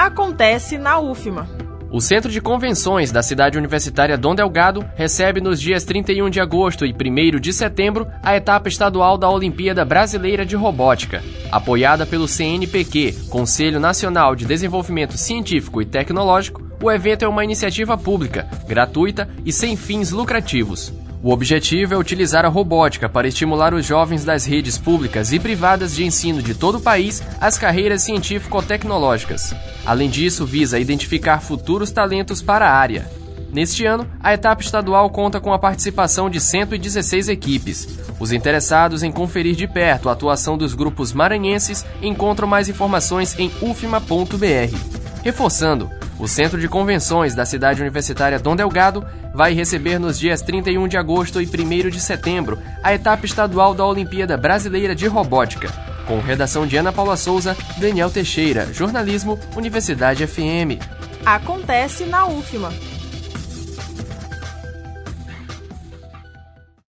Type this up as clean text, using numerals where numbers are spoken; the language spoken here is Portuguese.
acontece na UFMA. O Centro de Convenções da Cidade Universitária Dom Delgado recebe nos dias 31 de agosto e 1º de setembro a etapa estadual da Olimpíada Brasileira de Robótica. Apoiada pelo CNPq, Conselho Nacional de Desenvolvimento Científico e Tecnológico, o evento é uma iniciativa pública, gratuita e sem fins lucrativos. O objetivo é utilizar a robótica para estimular os jovens das redes públicas e privadas de ensino de todo o país às carreiras científico-tecnológicas. Além disso, visa identificar futuros talentos para a área. Neste ano, a etapa estadual conta com a participação de 116 equipes. Os interessados em conferir de perto a atuação dos grupos maranhenses encontram mais informações em ufma.br. Reforçando, o Centro de Convenções da Cidade Universitária Dom Delgado vai receber nos dias 31 de agosto e 1º de setembro a etapa estadual da Olimpíada Brasileira de Robótica. Com redação de Ana Paula Souza, Daniel Teixeira, jornalismo, Universidade FM. Acontece na UFMA.